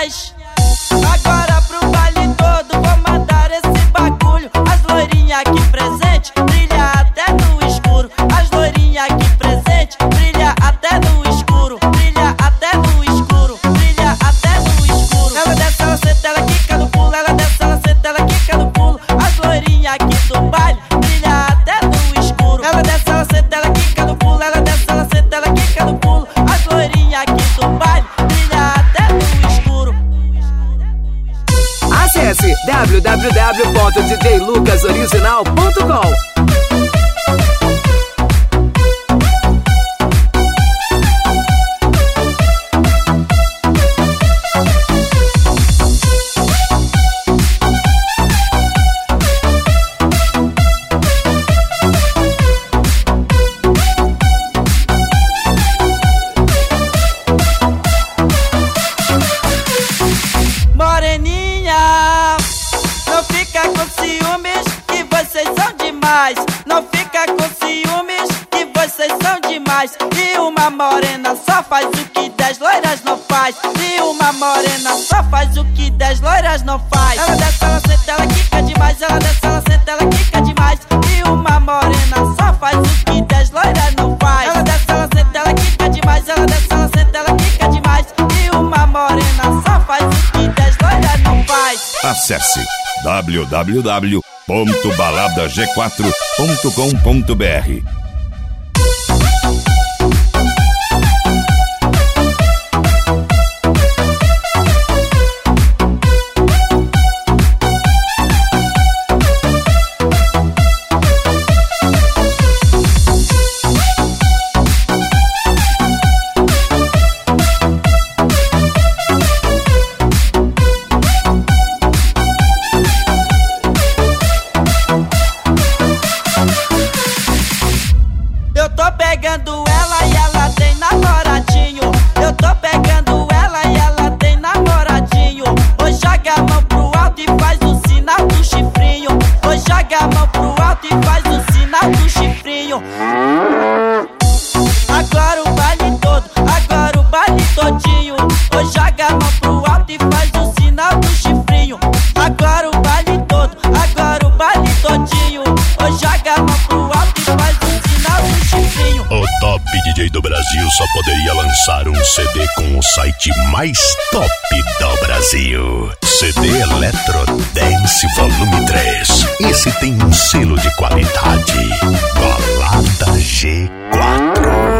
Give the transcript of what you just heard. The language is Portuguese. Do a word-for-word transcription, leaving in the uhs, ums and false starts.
mais. Agora pro baile todo vou mandar esse bagulho. As loirinhas aqui presente brilha até no escuro. As loirinhas aqui presente brilha até no escuro. Brilha até no escuro. Brilha até no escuro. Ela desce, ela senta, ela quica no pulo. Ela desce, ela senta, ela quica no pulo. As loirinhas aqui do baile brilha até no escuro. Ela desce, ela senta, ela quica no pulo. Ela desce, ela senta, ela quica no pulo. As loirinhas aqui do baile brilha até no escuro. Acesse w w w ponto d j lucas original ponto com. Moreninha, não fica com ciúmes que vocês são demais. Não fica com ciúmes que vocês são demais. E uma morena só faz o que dez loiras não faz. E uma morena só faz o que dez loiras não faz. Ela desce, ela senta, ela quica demais. Ela desce, ela senta, ela quica demais. E uma morena só faz o que dez loiras não faz. Ela desce, ela senta, ela quica demais. Ela desce, ela senta, ela quica demais. E uma morena só faz o que dez loiras não faz. Acesse w w w ponto balada g quatro ponto com ponto b r. Eu tô pegando ela e ela tem namoradinho. Eu tô pegando ela e ela tem namoradinho. Oi, joga a mão pro alto e faz o sinal do chifrinho. Oi, joga a mão pro alto e faz o sinal do chifrinho. Agora o baile todo, agora o baile todinho. Oi, joga a mão pro alto e faz o sinal do chifrinho. Agora o baile todo, agora o baile todinho. Oi, joga a mão pro alto e faz o sinal do chifrinho. O top D J do Brasil só poderia lançar um C D com o site mais top do Brasil. C D Electro Dance Volume três. Esse tem um selo de qualidade. Balada G quatro.